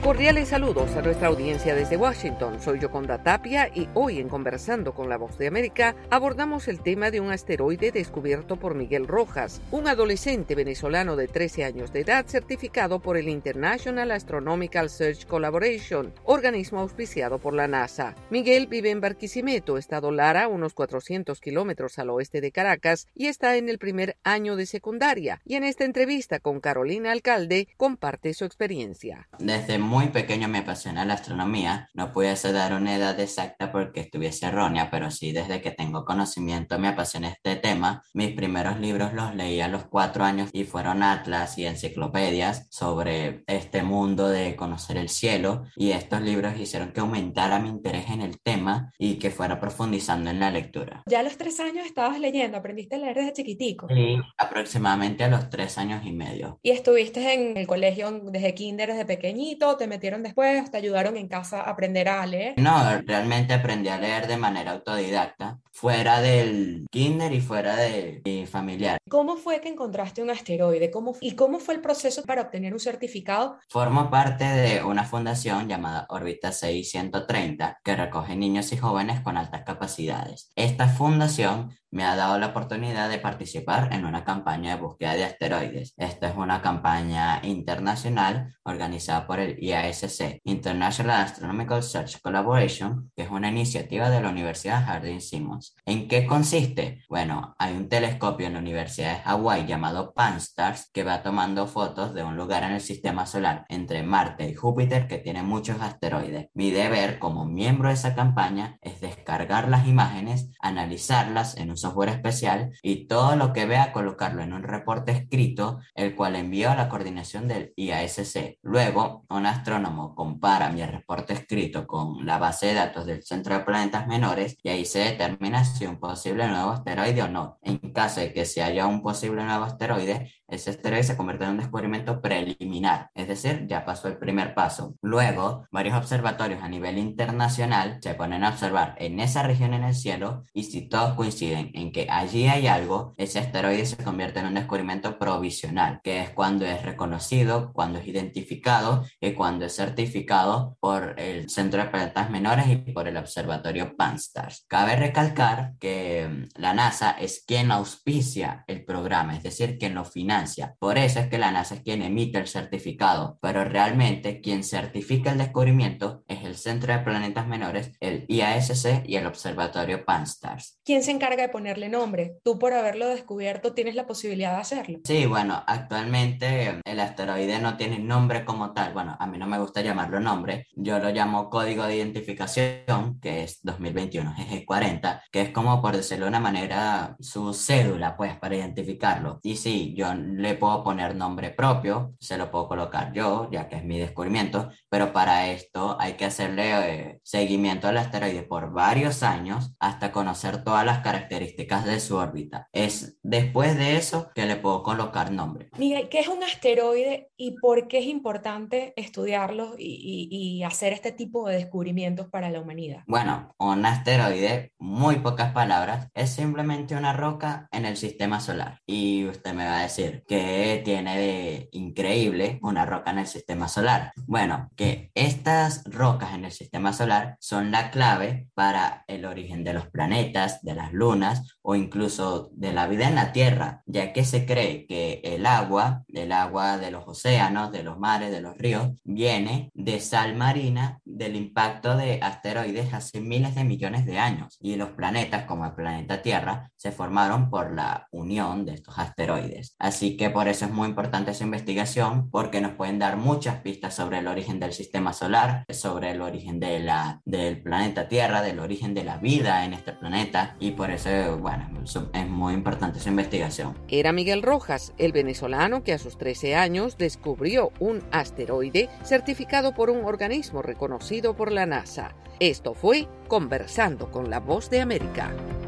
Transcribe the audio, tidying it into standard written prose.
Cordiales saludos a nuestra audiencia desde Washington. Soy Yoconda Tapia y hoy en Conversando con la Voz de América abordamos el tema de un asteroide descubierto por Miguel Rojas, un adolescente venezolano de 13 años de edad certificado por el International Astronomical Search Collaboration, organismo auspiciado por la NASA. Miguel vive en Barquisimeto, estado Lara, unos 400 kilómetros al oeste de Caracas, y está en el primer año de secundaria. Y en esta entrevista con Carolina Alcalde comparte su experiencia. Desde muy pequeño me apasiona la astronomía. No pudiese dar una edad exacta porque estuviese errónea, pero sí desde que tengo conocimiento me apasiona este tema. Mis primeros libros los leí a los 4 años y fueron atlas y enciclopedias sobre este mundo de conocer el cielo, y estos libros hicieron que aumentara mi interés en el tema y que fuera profundizando en la lectura. Ya a los 3 años estabas leyendo, aprendiste a leer desde chiquitico. Sí, aproximadamente a los 3 años y medio. ¿Y estuviste en el colegio desde kinder, desde pequeñito? ¿Te metieron después? ¿Te ayudaron en casa a aprender a leer? No, realmente aprendí a leer de manera autodidacta, fuera del kinder y fuera de mi familiar. ¿Cómo fue que encontraste un asteroide? ¿Cómo fue el proceso para obtener un certificado? Formo parte de una fundación llamada Órbita 630 que recoge niños y jóvenes con altas capacidades. Esta fundación me ha dado la oportunidad de participar en una campaña de búsqueda de asteroides. Esta es una campaña internacional organizada por el IASC, International Astronomical Search Collaboration, que es una iniciativa de la Universidad Harding Simmons. ¿En qué consiste? Bueno, hay un telescopio en la Universidad de Hawái llamado Pan-STARRS que va tomando fotos de un lugar en el sistema solar entre Marte y Júpiter que tiene muchos asteroides. Mi deber como miembro de esa campaña es descargar las imágenes, analizarlas en un software especial y todo lo que vea colocarlo en un reporte escrito, el cual envío a la coordinación del IASC. Luego, un astrónomo compara mi reporte escrito con la base de datos del Centro de Planetas Menores y ahí se determina si un posible nuevo asteroide o no. En caso de que se haya un posible nuevo asteroide, ese asteroide se convierte en un descubrimiento preliminar, es decir, ya pasó el primer paso. Luego, varios observatorios a nivel internacional se ponen a observar en esa región en el cielo y si todos coinciden en que allí hay algo, ese asteroide se convierte en un descubrimiento provisional, que es cuando es reconocido, cuando es identificado y cuando es certificado por el Centro de Planetas Menores y por el observatorio Pan-STARRS. Cabe recalcar que la NASA es quien auspicia el programa, es decir, quien lo financia. Por eso es que la NASA es quien emite el certificado, pero realmente quien certifica el descubrimiento es el Centro de Planetas Menores, el IASC y el observatorio Pan-STARRS. ¿Quién se encarga de ponerle nombre? Tú, por haberlo descubierto, tienes la posibilidad de hacerlo. Sí, bueno, actualmente el asteroide no tiene nombre como tal. Bueno, a mí no me gusta llamarlo nombre. Yo lo llamo código de identificación, que es 2021 GG40, que es como, por decirlo de una manera, su cédula, pues, para identificarlo. Y sí, yo le puedo poner nombre propio, se lo puedo colocar yo, ya que es mi descubrimiento, pero para esto hay que hacerle seguimiento al asteroide por varios años hasta conocer todas las características de su órbita. Es después de eso que le puedo colocar nombre. Miguel, ¿qué es un asteroide y por qué es importante estudiarlos y hacer este tipo de descubrimientos para la humanidad? Bueno, un asteroide, muy pocas palabras, es simplemente una roca en el sistema solar. Y usted me va a decir, ¿qué tiene de increíble una roca en el sistema solar? Bueno, que estas rocas en el sistema solar son la clave para el origen de los planetas, de las lunas o incluso de la vida en la Tierra, ya que se cree que el agua de los océanos, de los mares, de los ríos, viene de sal marina del impacto de asteroides hace miles de millones de años, y los planetas como el planeta Tierra se formaron por la unión de estos asteroides. Así que por eso es muy importante esa investigación, porque nos pueden dar muchas pistas sobre el origen del sistema solar, sobre el origen del planeta Tierra, del origen de la vida en este planeta, y por eso, bueno, es muy importante esa investigación. Era Miguel Rojas, el venezolano que a sus 13 años descubrió un asteroide certificado por un organismo reconocido por la NASA. Esto fue Conversando con la Voz de América.